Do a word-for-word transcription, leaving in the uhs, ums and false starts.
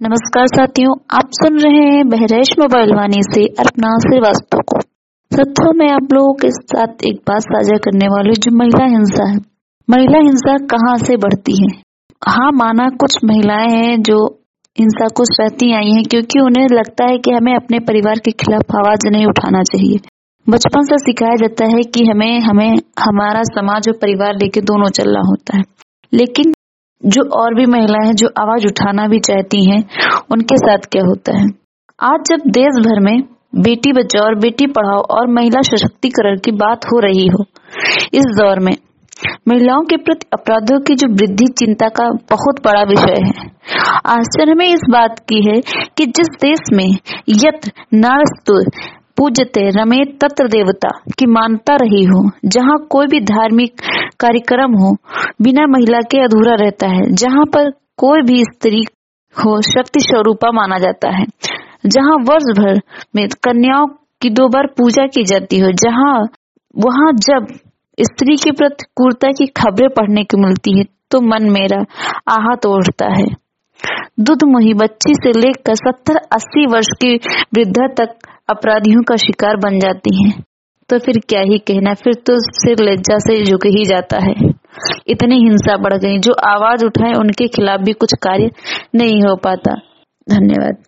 नमस्कार साथियों, आप सुन रहे हैं बहरेश मोबाइल वाणी से अर्पणा श्रीवास्तव को। साथियों, मैं आप लोगों के साथ एक बात साझा करने वाली हूँ, जो महिला हिंसा है। महिला हिंसा कहाँ से बढ़ती है? हाँ, माना कुछ महिलाएं हैं जो हिंसा को सहती आई हैं क्योंकि उन्हें लगता है कि हमें अपने परिवार के खिलाफ आवाज नहीं उठाना चाहिए। बचपन से सिखाया जाता है कि हमें हमें हमारा समाज और परिवार लेके दोनों चलना होता है। लेकिन जो और भी महिलाएं जो आवाज उठाना भी चाहती हैं, उनके साथ क्या होता है? आज जब देश भर में बेटी बचाओ और बेटी पढ़ाओ और महिला सशक्तिकरण की बात हो रही हो, इस दौर में महिलाओं के प्रति अपराधों की जो वृद्धि चिंता का बहुत बड़ा विषय है। आश्चर्य में इस बात की है कि जिस देश में यत्र नारस्तु पूज्यते रमेत तत्र देवता की मान्यता रही हो, जहाँ कोई भी धार्मिक कार्यक्रम हो बिना महिला के अधूरा रहता है, जहाँ पर कोई भी स्त्री हो शक्ति स्वरूपा माना जाता है, जहाँ वर्ष भर में कन्याओं की दो बार पूजा की जाती हो, जहाँ वहाँ जब स्त्री के प्रति क्रूरता की खबरें पढ़ने को मिलती है तो मन मेरा आहत उठता है। दूध मुही बच्ची से लेकर सत्तर अस्सी वर्ष की वृद्धा तक अपराधियों का शिकार बन जाती हैं, तो फिर क्या ही कहना, फिर तो सिर लज्जा से झुक ही जाता है। इतनी हिंसा बढ़ गई, जो आवाज उठाए उनके खिलाफ भी कुछ कार्य नहीं हो पाता। धन्यवाद।